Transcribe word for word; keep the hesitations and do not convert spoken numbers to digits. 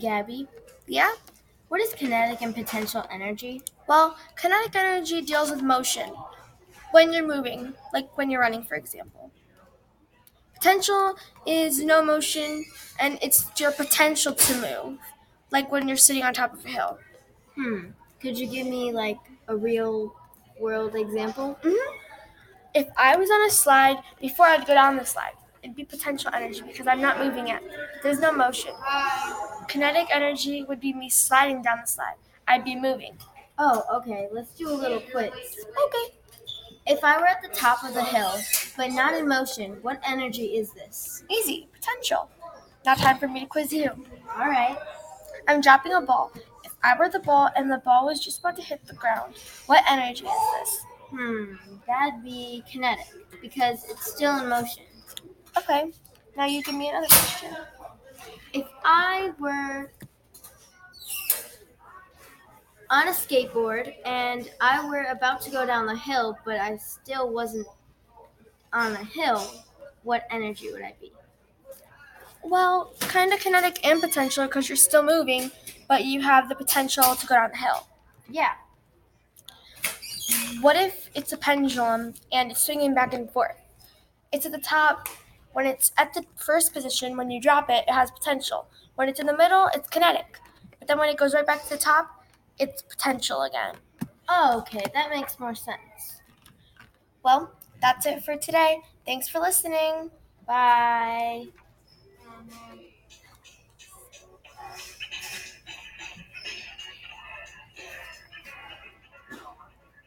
Gabby. Yeah? What is kinetic and potential energy? Well, kinetic energy deals with motion when you're moving, like when you're running, for example. Potential is no motion, and it's your potential to move, like when you're sitting on top of a hill. Hmm. Could you give me like a real world example? Mm-hmm. If I was on a slide, before I'd go down the slide, it'd be potential energy because I'm not moving yet. There's no motion. Kinetic energy would be me sliding down the slide. I'd be moving. Oh, okay. Let's do a little quiz. Okay. If I were at the top of the hill, but not in motion, what energy is this? Easy. Potential. Now time for me to quiz you. All right. I'm dropping a ball. If I were the ball and the ball was just about to hit the ground, what energy is this? Hmm. That'd be kinetic because it's still in motion. Okay. Now you give me another question. If I were on a skateboard and I were about to go down the hill, but I still wasn't on the hill, what energy would I be? Well, kind of kinetic and potential because you're still moving, but you have the potential to go down the hill. Yeah. What if it's a pendulum and it's swinging back and forth? It's at the top. When it's at the first position, when you drop it, it has potential. When it's in the middle, it's kinetic. But then when it goes right back to the top, it's potential again. Oh, okay. That makes more sense. Well, that's it for today. Thanks for listening. Bye.